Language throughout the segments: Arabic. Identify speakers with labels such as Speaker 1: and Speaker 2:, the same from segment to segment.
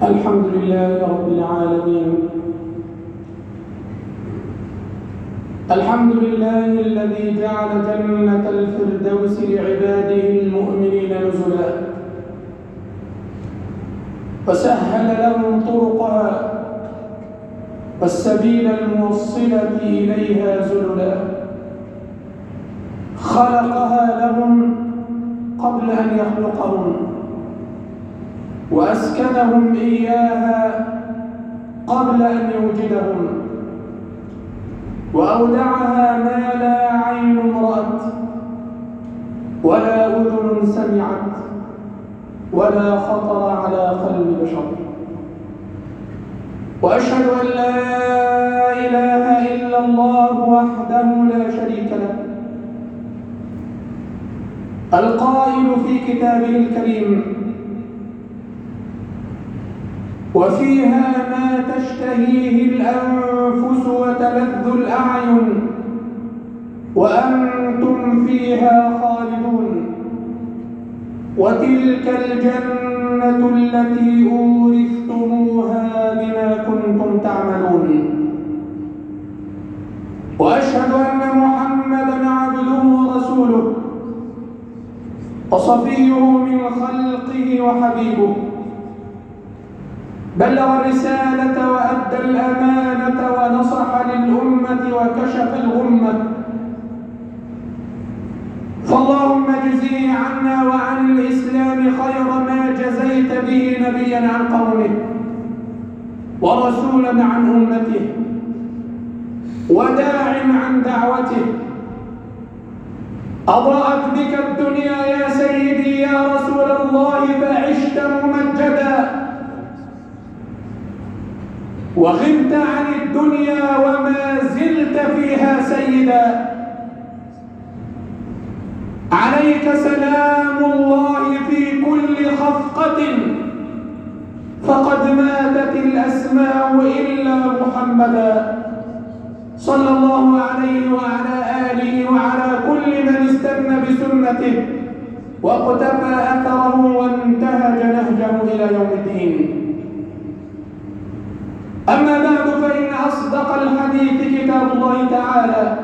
Speaker 1: الحمد لله رب العالمين. الحمد لله الذي جعل جنة الفردوس لعباده المؤمنين نزلا، وسهل لهم طرقها والسبيل الموصلة إليها زللا، خلقها لهم قبل أن يخلقهم، وأسكنهم إياها قبل أن يوجدهم، وأودعها ما لا عين رأت ولا أذن سمعت ولا خطر على قلب بشر. وأشهد أن لا إله إلا الله وحده لا شريك له، القائل في كتابه الكريم: وفيها ما تشتهيه الأنفس وتلذ الأعين وأنتم فيها خالدون، وتلك الجنة التي أورثتموها بما كنتم تعملون. وأشهد أن محمدًا عبده ورسوله وصفيه من خلقه وحبيبه، بلغ الرسالة وأدى الأمانة ونصح للأمة وكشف الغمة، فاللهم اجزه عنا وعن الإسلام خير ما جزيت به نبيا عن قومه ورسولا عن أمته وداع عن دعوته. أضاءت بك الدنيا يا سيدي يا رسول الله فعشت ممجدا، وغبت عن الدنيا وما زلت فيها سيدا. عليك سلام الله في كل خفقة، فقد ماتت الأسماء إلا محمدا صلى الله عليه وعلى آله وعلى كل من استنى بسنته واقتفى أثره وانتهج نهجه إلى يوم الدين. أما بعد، فإن أصدق الحديث كتاب الله تعالى،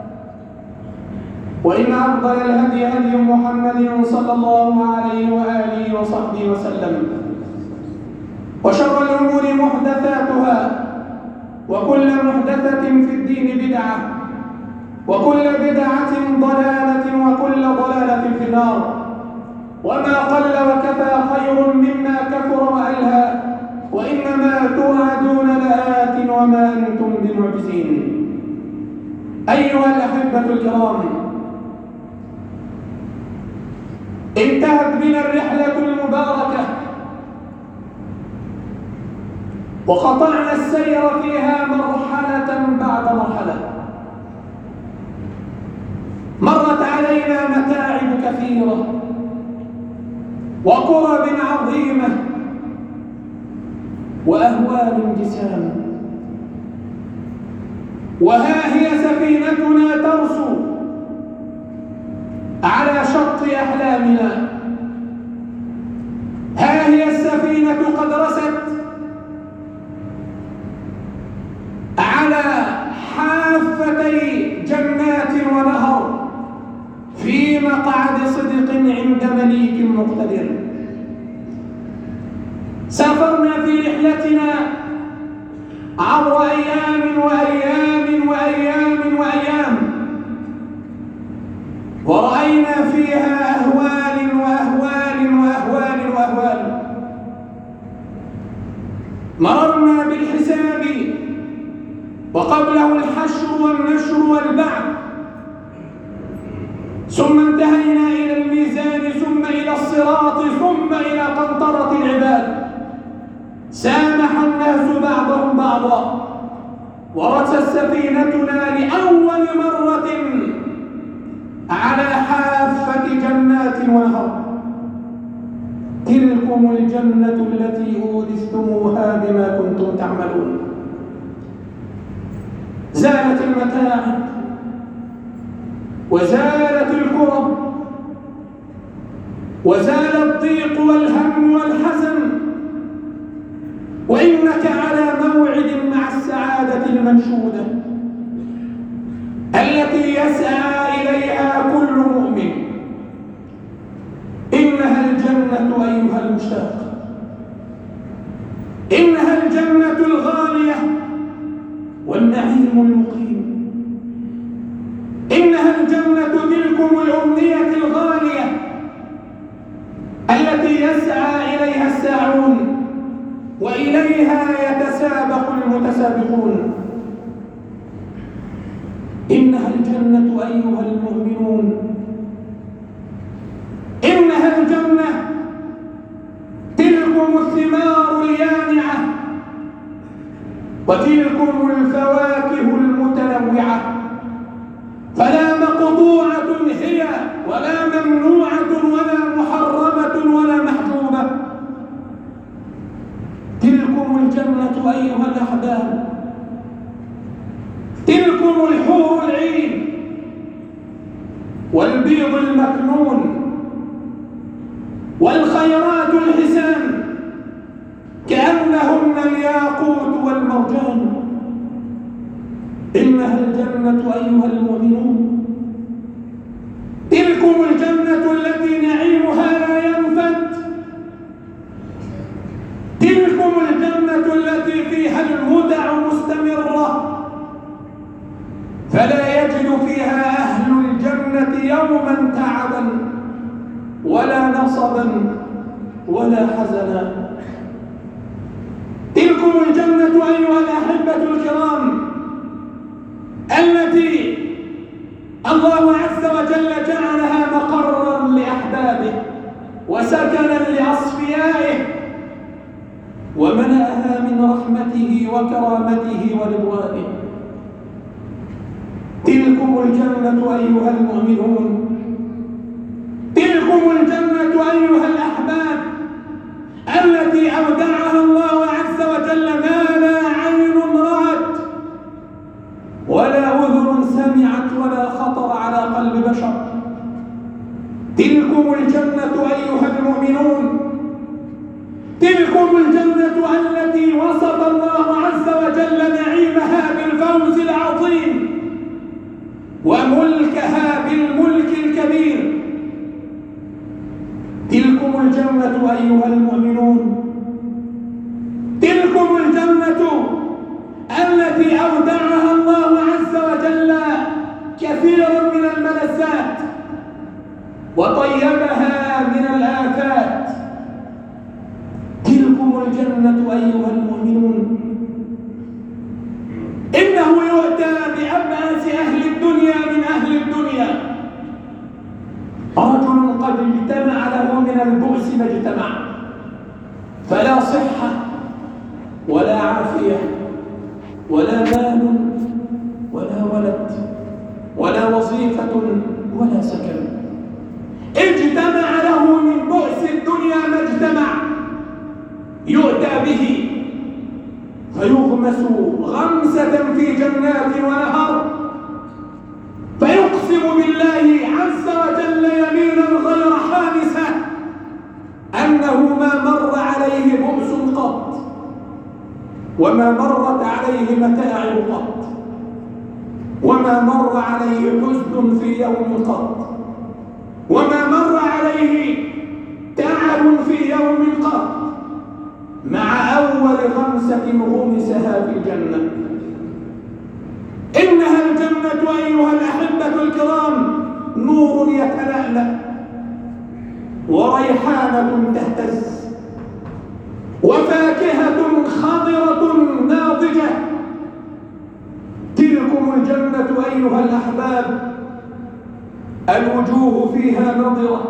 Speaker 1: وإن أفضل الهدي هدي محمد صلى الله عليه وآله وصحبه وسلم، وشر الأمور محدثاتها، وكل محدثة في الدين بدعة، وكل بدعة ضلالة، وكل ضلالة في النار. وما قل وكفى خير مما كثر وألهى، وإنما توعدون لآت وما أنتم بمعجزين. أيها الأحبة الكرام، انتهت بنا الرحلة المباركة، وقطعنا السير فيها مرحلة بعد مرحلة. مرت علينا متاعب كثيرة وكرب عظيمة وأهوال جسام، وها هي سفينتنا ترسو على شط أحلامنا. ها هي السفينة قد رست على حافتي جنات ونهر في مقعد صدق عند مليك مقتدر. سافرنا في رحلتنا عبر أيام وأيام وأيام وأيام، ورأينا فيها أهوال وأهوال وأهوال وأهوال. مررنا بالحساب وقبله الحشر والنشر والبعث، ثم انتهينا إلى الميزان، ثم إلى الصراط، ثم إلى قنطرة العباد. سامح الناس بعضهم بعضا، ورست سفينتنا لأول مرة على حافة جنات ونهر. تلكم الجنة التي أورثتموها بما كنتم تعملون. زالت المتاعب وزالت الكرب وزال الضيق والهم والحزن، وإنك على موعد مع السعادة المنشودة التي يسعى إليها كل مؤمن. إنها الجنة أيها المشتاق، إنها الجنة الغالية والنعيم المقيم. إنها الجنة تلكم الأمنية الغالية التي يسعى إليها الساعون وإليها يتسابق المتسابقون. إنها الجنة أيها المؤمنون، إنها الجنة تلكم الثمار اليانعة وتلكم الفواكه المتنوعة، فلا مقطوعة هي ولا ممنوعة ولا محرمة ولا محجوبة. تلكم الجنة أيها الأحباب، تلكم الحور العين والبيض المكنون والخيرات الحسان كأنهن الياقوت والمرجان. إنها الجنة أيها المؤمنون، تلكم الجنة التي نعيمها لا ينفد، تلكم الجنة التي فيها المتع مستمرة، فلا يجد فيها أهل الجنة يوما تعبا ولا نصبا ولا حزنا. تلكم الجنة أيها الأحبة الكرام التي الله عز وجل جعلها مقرا لأحبابه وسكنا لأصفيائه وملأها من رحمته وكرامته ورضوانه. تلكم الجنة أيها المؤمنون، تلكم الجنة أيها الأحباب التي أودعها الله عز وجل ما لا عين رأت ولا أذن سمعت ولا خطر على قلب بشر. تلكم الجنة أيها المؤمنون، تلكم الجنة التي وصف الله عز وجل نعيمها بالفوز العظيم وملكها بالملك الكبير. تلكم الجنة أيها المؤمنون، تلكم الجنة التي أودعها الله عز وجل كثيرا من الملذات وطيبها من الآفات. تلكم الجنة أيها المؤمنون، إنه يؤتى بأبأس أهل الدنيا من أهل الدنيا، رجل قد اجتمع له من البؤس ما اجتمع، فلا صحة ولا عافية ولا مال ولا ولد ولا وظيفة ولا سكن، اجتمع له من بؤس الدنيا ما اجتمع، يؤتى به فيغمس غمسة في جنات ونهر، فيقسم بالله عز وجل يمينا غير حانسة أنه ما مر عليه بؤس قط وما مرت عليه متاعب قط وما مر عليه حزن في يوم قط وما مر عليه تعب في يوم قط مع أول غمسة غمسها في الجنة. إنها الجنة أيها الأحبة الكرام نور يتلألأ وريحانة تهتز وفاكهة خضرة ناضجة. تلكم الجنة أيها الأحباب الوجوه فيها نضرة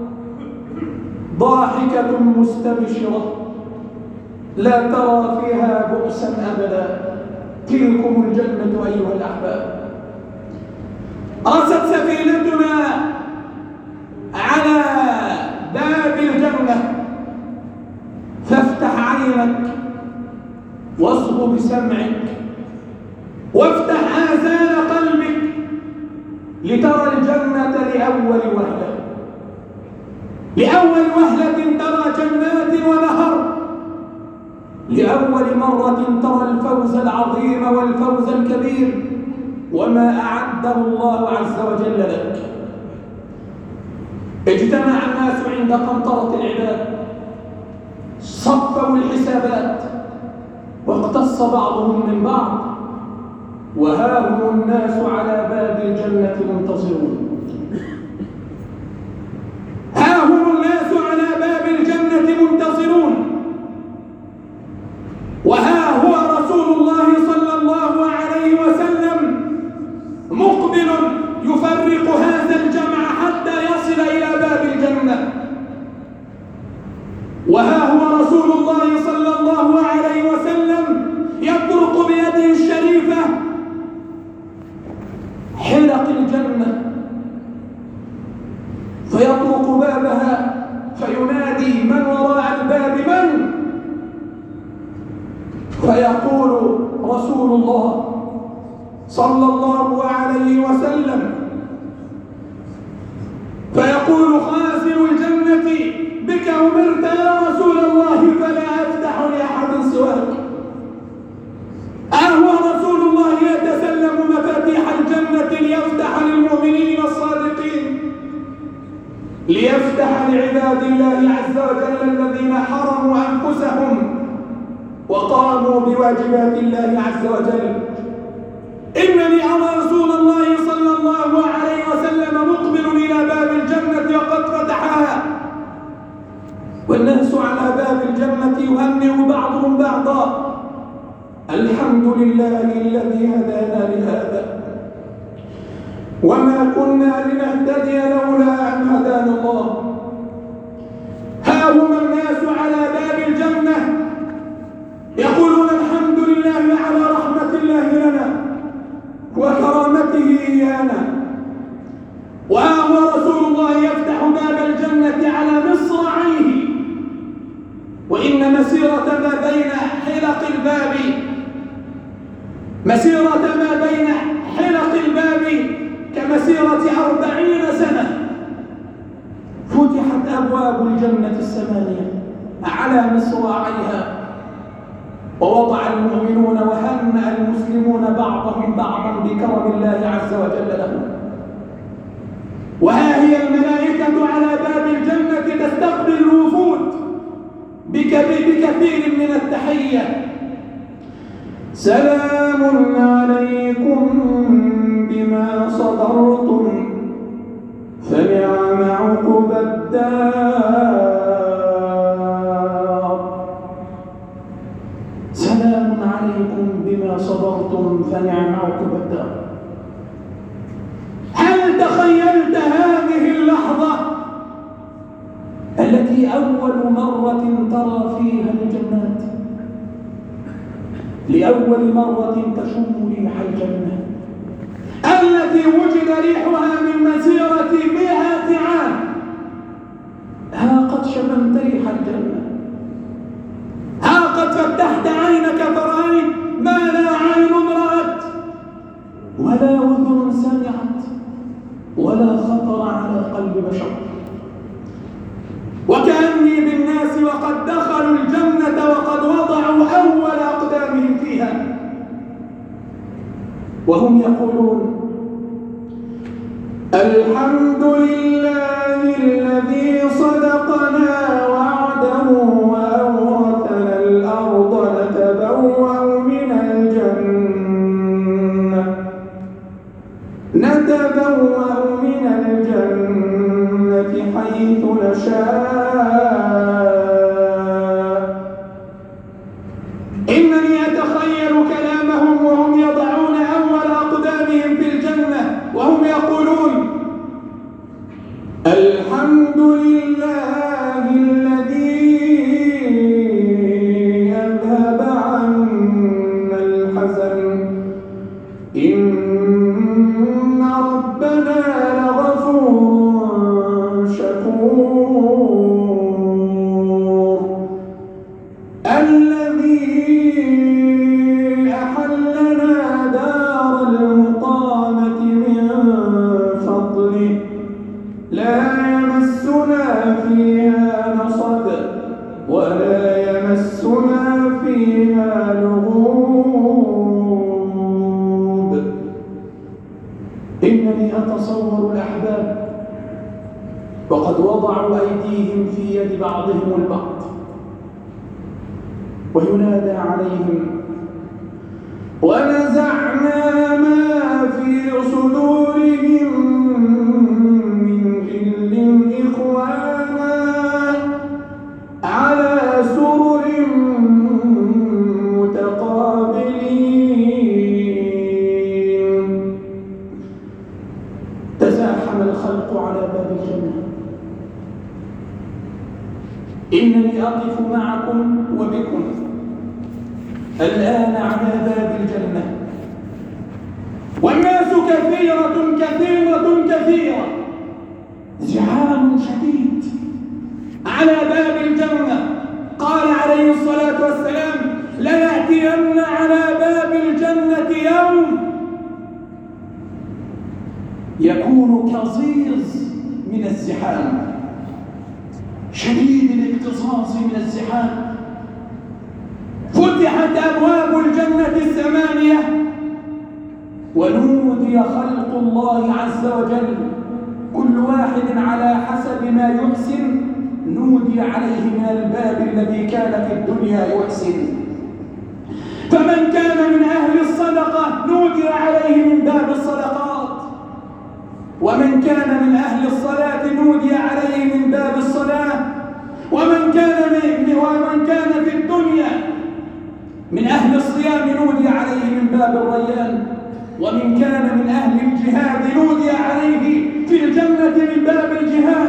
Speaker 1: ضاحكة مستبشرة لا ترى فيها بؤسا أبدا. تلكم الجنة أيها الأحباب. رست سفينتنا على باب الجنة، فافتح عينك واصغ بسمعك وافتح آذان قلبك لترى الجنة لأول وهلة. لأول وهلة ترى جنات ونهر، لأول مرة ترى الفوز العظيم والفوز الكبير وما أعده الله عز وجل لك. اجتمع الناس عند قنطرة العباد، صفوا الحسابات واقتص بعضهم من بعض، وها هم الناس على باب الجنة منتظرون. ها هم الناس على باب الجنة منتظرون، وها هو رسول الله صلى الله عليه وسلم مقبل يفرق هذا الجمع حتى يصل إلى باب الجنة. وها هو رسول الله صلى الله عليه وسلم يطرق بيده الشريفة حلق الجنة، فيطرق بابها فينادي: من وراء الباب من؟ فيقول رسول الله صلى الله عليه وسلم، فيقول خازن الجنة: بك أمرت يا رسول الله فلا أفتح لأحد سواك. أهو رسول الله يتسلم مفاتيح الجنة ليفتح للمؤمنين الصادقين، ليفتح لعباد الله عز وجل الذين حرموا أنفسهم وقاموا بواجبات الله عز وجل. إنني أرى رسول الله صلى الله عليه وسلم مقبل إلى باب الجنة وقد فتحها، والناس على باب الجنة يهنئ بعضهم بعضا: الحمد لله الذي هدانا لهذا وما كنا لنهتدي لولا أن هدانا الله. ها هم الناس على باب الجنة يقولون: الحمد لله على رحمة الله لنا وكرامته إيانا. وها هو رسول الله يفتح باب الجنة على مصراعيه، وإن مسيرة ما بين حلق الباب كمسيرة 40 سنة. فتحت أبواب الجنة 8 على مصراعيها، ووضع المؤمنون وهنأ المسلمون بعضهم بعضا بكرم الله عز وجل لهم. وها هي الملائكة على باب الجنة تستقبل الوفود بكثير من التحية: سلام عليكم بما صبرتم فنعم عقبى الدار. سلام عليكم بما صبرتم فنعم عقبى الدار. هل تخيلت هذه اللحظة التي أول مرة ترى فيها الجنات، لأول مرة تشم ريح الجنة التي وجد ريحها من مسيرة 100 عام؟ ها قد شممت ريح الجنة، ها قد فتحت عينك فرأيت ما لا عين رأت ولا أذن سمعت ولا خطر على قلب بشر. وكأني بالناس وقد دخلوا الجنة وقد وضعوا أول أقدامهم فيها وهم يقولون: الحمد لله الذي صدقنا وعده وأورثنا الأرض نتبوأ من الجنة حيث نشاء. إنني أتخيل كلامهم وهم يضعون أول أقدامهم في الجنة وهم يقولون: الحمد لله الذي أذهب عنا الحزن إن ربنا لغفور شكور، الذي أحلنا دار المقامة من فضله لا يمسنا فيها نصب ولا يمسنا فيها صاروا الأحباب وقد وضعوا أيديهم في يد بعضهم البعض وينادى عليهم ونزعنا ما في صدورهم من غل إخوانا على سرر متقابلين. تزاحم الخلق على باب الجنة. إنني أقف معكم وبكم الآن على باب الجنة، والناس كثيرة، زحام شديد على باب الجنة. قال عليه الصلاة والسلام ليأتين على باب الجنة يوم يكون كظيظ من الزحام، شديد الاكتصاص من الزحام. فتحت أبواب الجنة الثمانية ونودي خلق الله عز وجل، كل واحد على حسب ما يحسن نودي عليه من الباب الذي كان في الدنيا يحسن. فمن كان من أهل الصدقة نودي عليه من باب الصدقات، ومن كان من أهل الصلاة نودي عليه من باب الصلاة، ومن كان في الدنيا من أهل الصيام نودي عليه من باب الريان، ومن كان من أهل الجهاد نودي عليه في الجنة من باب الجهاد.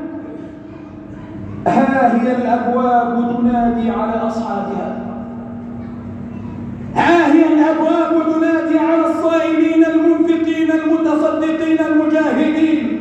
Speaker 1: ها هي الأبواب تنادي على أصحابها، ها هي الأبواب تنادي على الصائمين المنفقين المتصدقين المجاهدين،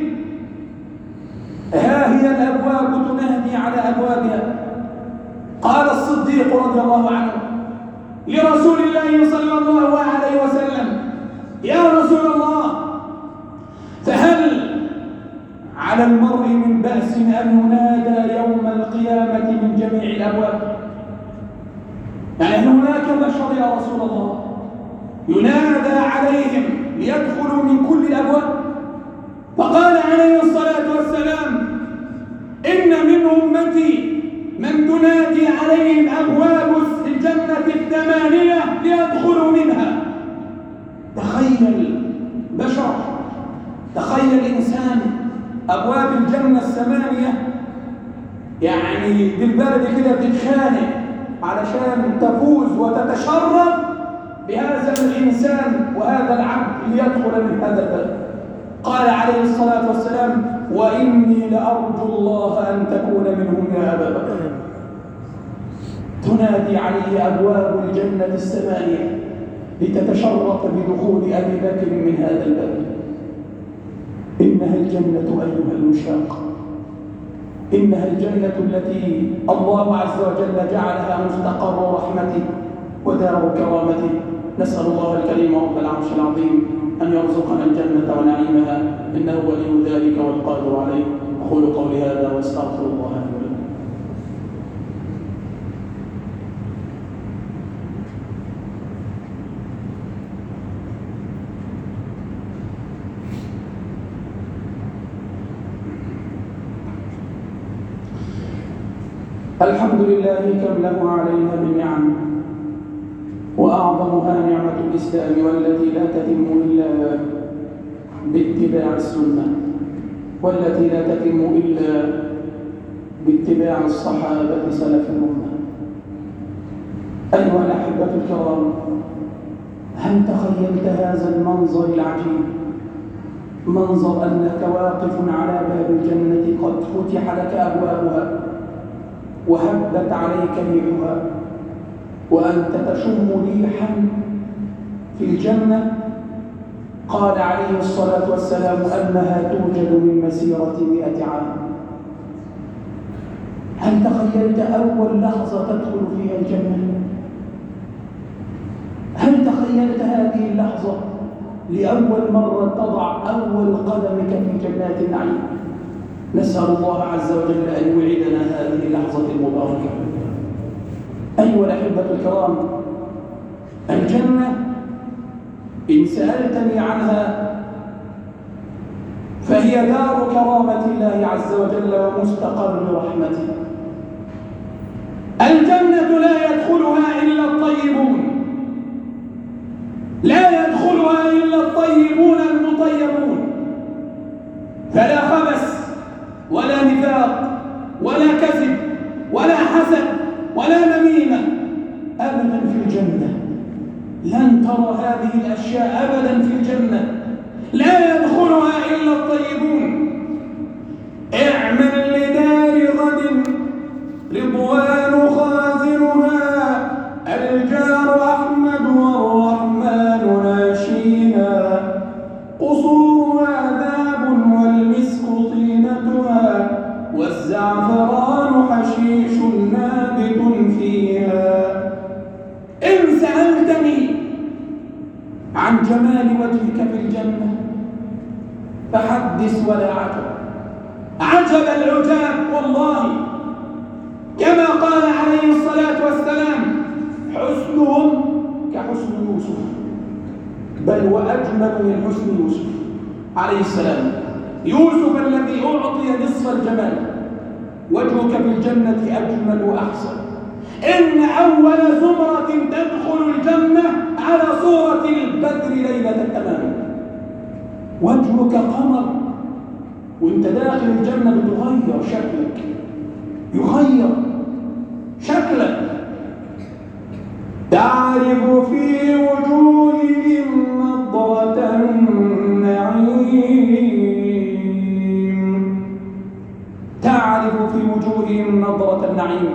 Speaker 1: ها هي الأبواب تنادي على أبوابها. قال الصديق رضي الله عنه لرسول الله صلى الله عليه وسلم يا رسول الله فهل على المرء من بأس أن ينادى يوم القيامة من جميع الأبواب؟ يعني هناك بشر يا رسول الله ينادى عليهم ليدخلوا من كل الأبواب؟ فقال عليه الصلاة والسلام إن من أمتي من تنادي عليهم أبواب الجنة الثمانية ليدخلوا منها. تخيل بشر، تخيل إنسان، أبواب الجنة الثمانية يعني بالبلد كده بتتخانق علشان تفوز وتتشرف بهذا الإنسان وهذا العبد ليدخل من هذا الباب. قال عليه الصلاة والسلام وإني لأرجو الله أن تكون منهم يا أبا بكر. تنادي عليه أبواب الجنة الثمانية لتتشرف بدخول أبي بكر من هذا الباب. إنها الجنة أيها المشتاق، إنها الجنة التي الله عز وجل جعلها مستقر رحمته ودار كرامته. نسأل الله الكريم رب العرش العظيم أن يرزقنا الجنة ونعيمها، إنه ولي ذلك والقادر عليه. أقول قولي هذا واستغفر الله لي ولكم. الحمد لله كمله علينا بالنعم، وأعظمها نعمة الإسلام والتي لا تتم إلا باتباع السنة، والتي لا تتم إلا باتباع الصحابة سلف الأمة. أيها الأحبة الكرام، هل تخيلت هذا المنظر العجيب؟ منظر أنك واقف على باب الجنة قد فتح لك أبوابها وهبت عليك ريحها، وأنت تشم ريحا في الجنة قال عليه الصلاة والسلام أنها توجد من مسيرة 100 عام. هل تخيلت أول لحظة تدخل فيها الجنة؟ هل تخيلت هذه اللحظة لأول مرة تضع أول قدمك في جنات النعيم؟ نسأل الله عز وجل أن يوعدنا هذه اللحظة المباركة. أيها الأحبة الكرام، الجنة إن سألتني عنها فهي دار كرامة الله عز وجل ومستقر رحمته. الجنة لا يدخلها إلا الطيبون، لا يدخلها إلا الطيبون المطيبون، فلا خبث ولا نفاق ولا كذب ولا حسد ولا نميمة أبدا في الجنة. لن ترى هذه الأشياء أبدا في الجنة، لا يدخلها إلا الطيبون. اعمل لدار غد رضوان خازنها، الجار أحمد والرحمن ناشيها، قصورها ذاب والمسك طينتها، والزعفران حشيش نابت فيها. إن سألتني عن جمال وجهك في الجنة فحدث ولا عجب، عجب العجاب والله، كما قال عليه الصلاة والسلام: حسنهم كحسن يوسف، بل وأجمل من حسن يوسف عليه السلام. يوسف الذي أعطي نصف الجمال، وجهك في الجنة أجمل وأحسن. إن أول زمرة تدخل الجنة على صورة البدر ليلة التمام. وجهك قمر، وانت داخل الجنة بتغير شكلك، يغير شكلك. تعرف في وجوههم نضرة النعيم، تعرف في وجوههم نضرة النعيم.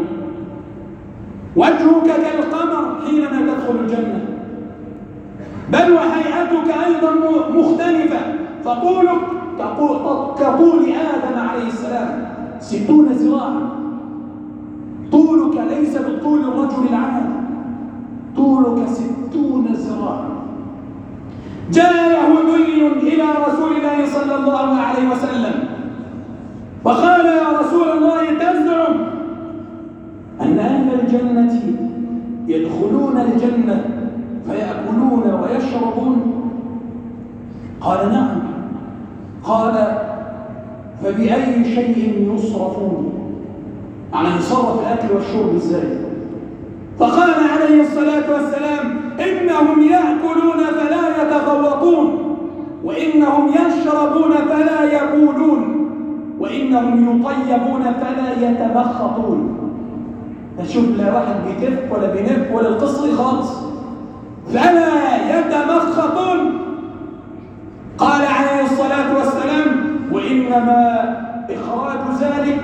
Speaker 1: وجهك كالقمر حينما تدخل الجنة، بل وهيئتك أيضا مختلفة، فطولك كطول آدم عليه السلام 60 ذراعا. طولك ليس بالطول الرجل العادي، طولك 60 ذراعا. جاء يهودي إلى رسول الله صلى الله عليه وسلم فقال: يا رسول الله، تزعم أن أهل الجنة يدخلون الجنة فيأكلون ويشربون؟ قال: نعم. قال: فبأي شيء يصرفون؟ يعني يصرف الأكل والشرب إزاي؟ فقال عليه الصلاة والسلام: إنهم يأكلون فلا يتغوطون، وإنهم يشربون فلا يبولون، وإنهم يطيبون فلا يتبخطون. نشوف لا واحد بيتف ولا بينف ولا القصر خالص، فلا يتبخطون. قال عليه الصلاة والسلام: وإنما إخراج ذلك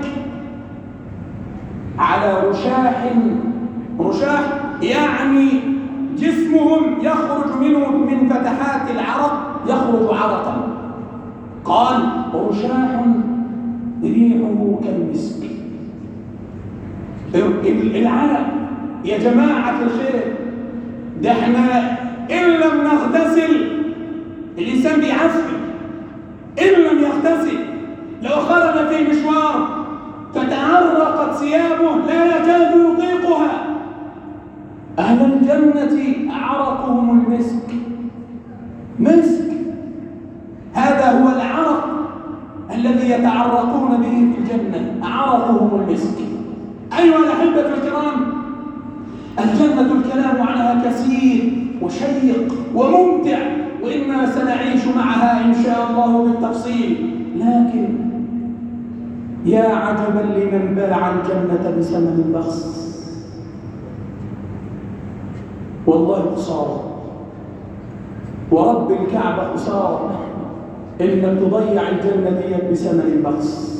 Speaker 1: على رشاح يعني جسمهم يخرج منه من فتحات العرق يخرج عرقا. قال: رشاح ريحه كالمسك. العرق يا جماعة الخير، ده احنا إن لم نغتسل الإنسان بيعفن، إن لم يغتسل لو خرج في مشوار فتعرقت ثيابه لا يكاد يطيقها. أهل الجنة عرقهم المسك، مسك، هذا هو العرق الذي يتعرقون به في الجنة، عرقهم المسك. أيها الأحبة الكرام، الجنة الكلام عنها كثير وشيق وممتع، وإنا سنعيش معها إن شاء الله بالتفصيل. لكن يا عجبا لمن باع الجنة بثمن بخس. والله خسارة، ورب الكعبة خسارة إنك تضيع الجنة دي بثمن بخس.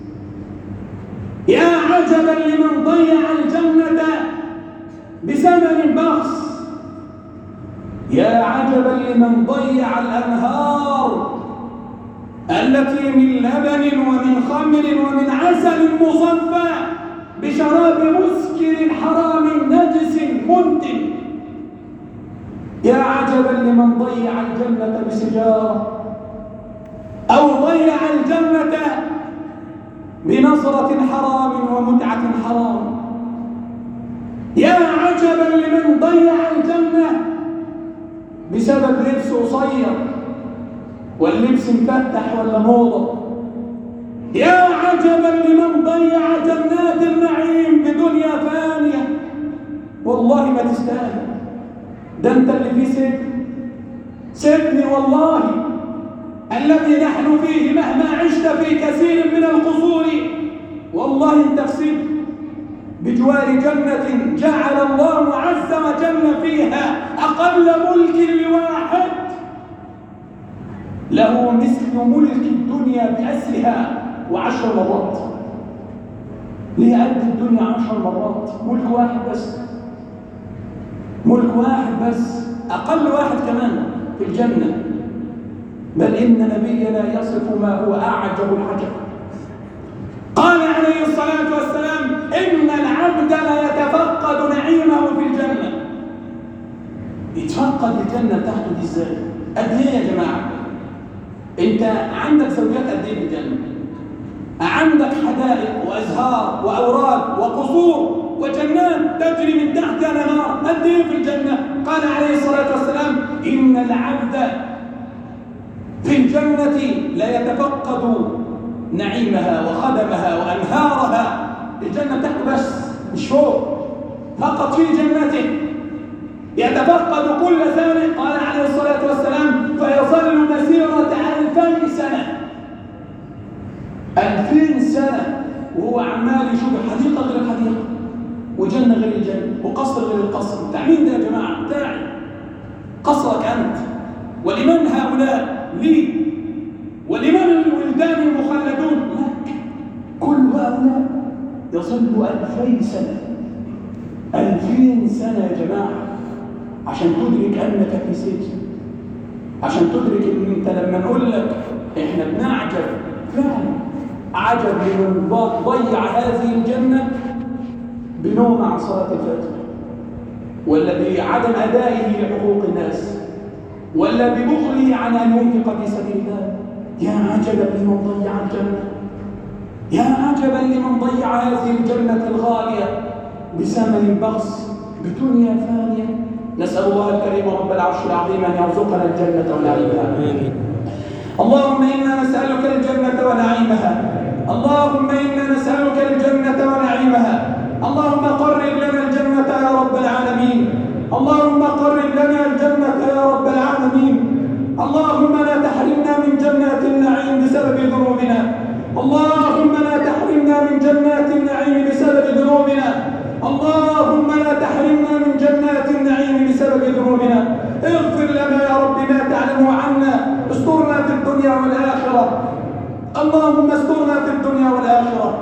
Speaker 1: يا عجبا لمن ضيع الجنة بثمن بخس. يا عجبا لمن ضيع الأنهار التي من لبن ومن خمر ومن عسل مصفى بشراب مسكر حرام نجس منتن. يا عجبا لمن ضيع الجنة بسجارة، أو ضيع الجنة بنظرة حرام ومتعة حرام. يا عجبا لمن ضيع الجنة بسبب لبس قصير واللبس مفتح ولا موضة. يا عجبا لمن ضيع جنات النعيم بدنيا فانية والله ما تستاهل. ده انت اللي فيه سجن، سجن والله الذي نحن فيه مهما عشت في كثير من القصور والله انت في سجن بجوار جنة جعل الله عز وجل فيها أقل ملك لواحد له مثل ملك الدنيا بأسرها و10 مرات. ليه قد الدنيا 10 مرات؟ ملك واحد بس، ملك واحد بس، أقل واحد كمان في الجنة. بل إن نبينا يصف ما هو أعجب العجب. قال عليه الصلاة والسلام إن العبد لا يتفقد نعيمه في الجنة. يتفقد الجنة تحته دي ازاي؟ قد ايه يا جماعة؟ انت عندك زوجات قد ايه في الجنة؟ عندك حدائق وأزهار وأوراد وقصور وجنات تجري من تحتها الأنهار، قد ايه في الجنة؟ قال عليه الصلاة والسلام إن العبد في الجنة لا يتفقد نعيمها وخدمها وأنهارها. الجنة تحته بس مش فوق، فقط في جنته يتفقد كل ذلك. قال عليه الصلاة والسلام فيظل مسيرة 2000 سنة، 2000 سنة وهو عمال يشوف حديقة غير الحديقة وجنة غير الجنة وقصر غير القصر. بتاع مين ده يا جماعة؟ بتاعي، قصرك أنت. ولمن هؤلاء؟ لي. ولمن الولدان المخلدون؟ لك. كل هؤلاء يصل 2000 سنة، 2000 سنة يا جماعة عشان تدرك أنك في سجن، عشان تدرك أن أنت لما نقول لك إحنا بنعجب فعلا عجب لمن ضيع هذه الجنة بنوم عن صلاة الفجر، ولا بعدم أدائه لحقوق الناس، ولا ببخله عن أن ينفق في سبيل الله. يا عجبا لمن ضيع الجنة، يا عجبا لمن ضيع هذه الجنة الغالية بثمن بخس بدنيا فانية. نسأل الله الكريم رب العرش العظيم أن يرزقنا الجنة ونعيمها. اللهم إنا نسألك الجنة ونعيمها، اللهم إنا نسألك الجنة ونعيمها. اللهم قرب لنا الجنة يا رب العالمين، اللهم قرب لنا الجنة يا رب العالمين. اللهم لا تحرمنا من جنات النعيم بسبب ذنوبنا، اللهم لا تحرمنا من جنات النعيم بسبب ذنوبنا، اللهم لا تحرمنا من جنات النعيم بسبب ذنوبنا. اغفر لنا يا رب ما تعلم عنا، استرنا في الدنيا والآخرة، اللهم استرنا في الدنيا والآخرة،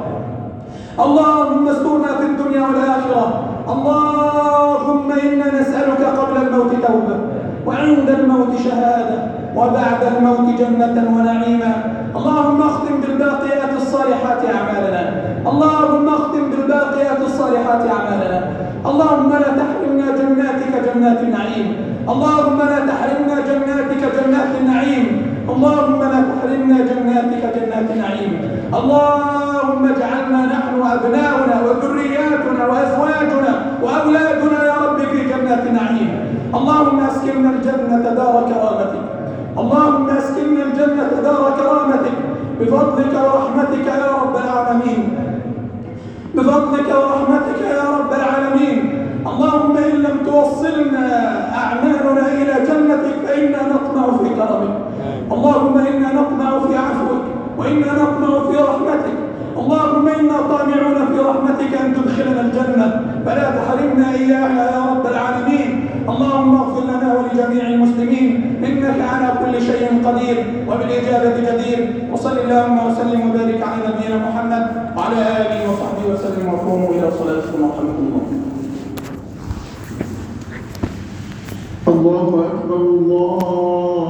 Speaker 1: اللهم استرنا في الدنيا والآخرة. اللهم إنا نسألك قبل الموت توبة، وعند الموت شهادة، وبعد الموت جنة ونعيما. اللهم اختم بالباقيات الصالحات أعمالنا، اللهم اختم بالباقيات الصالحات أعمالنا. اللهم لا تحرمنا جناتك جنات النعيم، اللهم لا تحرمنا جناتك جنات النعيم، اللهم لا تحرمنا جناتك جنات النعيم. اللهم اجعلنا نحن وأبناؤنا وذرياتنا وأزواجنا وأولادنا يا رب في جنات النعيم. اللهم اسكننا الجنة دار كرامتك، اللهم اسكننا الجنة دار كرامتك بفضلك ورحمتك يا رب العالمين، بفضلك ورحمتك يا رب العالمين. اللهم إن لم توصلنا أعمالنا إلى جنتك فإنا نطمع في كرمك، اللهم إنا نطمع في عفوك، وإنا نطمع في رحمتك. اللهم إنا طامعون في رحمتك أن تدخلنا الجنة فلا تحرمنا إياها يا رب العالمين. اللهم اغفر لنا ولجميع المسلمين إنك على كل شيء قدير وبالإجابة جدير. وصل اللهم وسلم وبارك